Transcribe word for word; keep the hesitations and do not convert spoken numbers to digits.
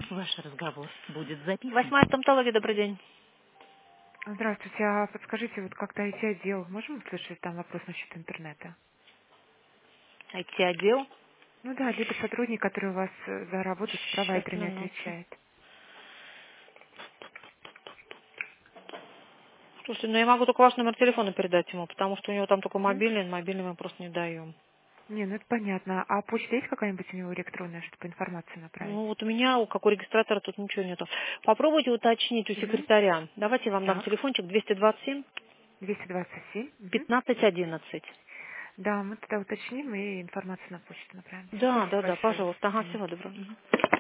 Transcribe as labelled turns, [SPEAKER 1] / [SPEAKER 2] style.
[SPEAKER 1] Ваш разговор будет записан.
[SPEAKER 2] Восьмая стоматология, добрый день.
[SPEAKER 3] Здравствуйте, а подскажите, вот как-то ай ти-отдел, можем услышать там вопрос насчет интернета?
[SPEAKER 2] ай ти-отдел.
[SPEAKER 3] Ну да, либо сотрудник, который у вас э, за работу с
[SPEAKER 2] Сейчас,
[SPEAKER 3] провайдерами
[SPEAKER 2] минутку.
[SPEAKER 3] отвечает.
[SPEAKER 2] Слушайте, ну я могу только ваш номер телефона передать ему, потому что у него там только
[SPEAKER 3] Мгм.
[SPEAKER 2] мобильный, мобильный мы просто не даем.
[SPEAKER 3] Не, ну это понятно. А почта есть какая-нибудь у него электронная, чтобы информацию направить?
[SPEAKER 2] Ну вот у меня, у как у регистратора, тут ничего нету. Попробуйте уточнить у
[SPEAKER 3] Угу.
[SPEAKER 2] секретаря. Давайте я вам дам
[SPEAKER 3] Так,
[SPEAKER 2] телефончик двести двадцать семь
[SPEAKER 3] двести двадцать семь. Угу.
[SPEAKER 2] пятнадцать одиннадцать.
[SPEAKER 3] Да, мы тогда уточним и информацию на почту направим. Все,
[SPEAKER 2] Да,
[SPEAKER 3] спасибо
[SPEAKER 2] да, да,
[SPEAKER 3] большое.
[SPEAKER 2] пожалуйста. Ага,
[SPEAKER 3] Мгм.
[SPEAKER 2] всего доброго. Мгм.